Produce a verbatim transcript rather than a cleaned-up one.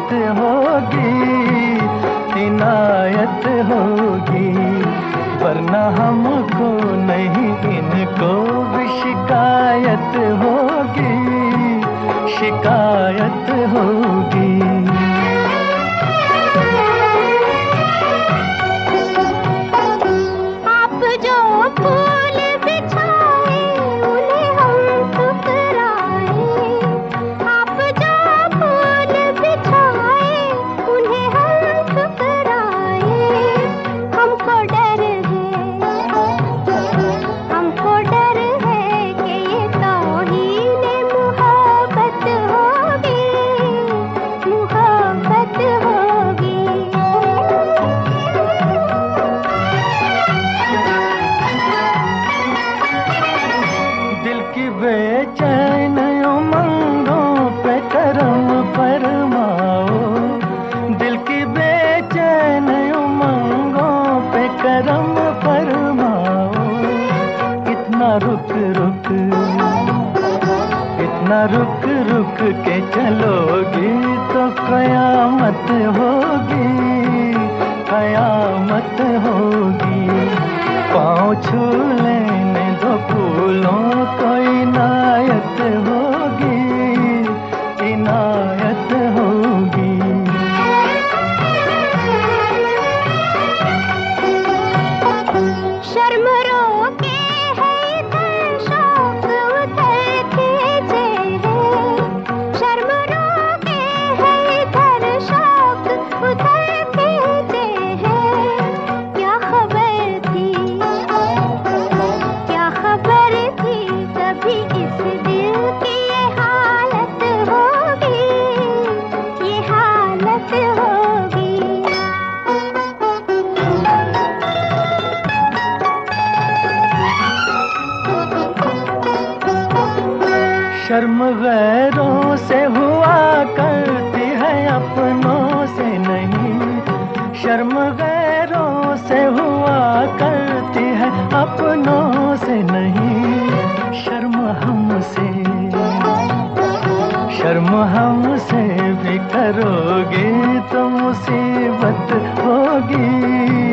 इनायत होगी, इनायत होगी, वरना हमको नहीं इनको भी शिकायत होगी, शिकायत होगी। आप जो फूल बिछाए उन्हें हम ठुकराए, आप जो फूल बिछाए उन्हें हम ठुकराए। हमको डर है, हमको डर है कि ये तौहीन मुहब्बत होगी, मुहब्बत होगी। दिल की बेचैन उमंगों पे करम फरमाओ, दिल की बेचैन उमंगों पे करम फरमाओ। इतना रुक रुक, इतना रुक रुक के चलोगी तो कयामत होगी, कयामत होगी। पाँव छू लेने दो फूलों को, इनायत होगी, इनायत होगी। शर्म रोके है इधर शौक उधर खींचे है, शर्म रोके है इधर शौक उधर खींचे है। क्या खबर थी, क्या खबर थी कभी इस दिल की ये हालत होगी, ये हालत होगी। शर्म गैरों से हुआ करती है, अपनों से नहीं। शर्म गैरों से हुआ करती है, अपनों से नहीं। शर्म हमसे, शर्म हमसे भी करोगे तो मुसीबत होगी,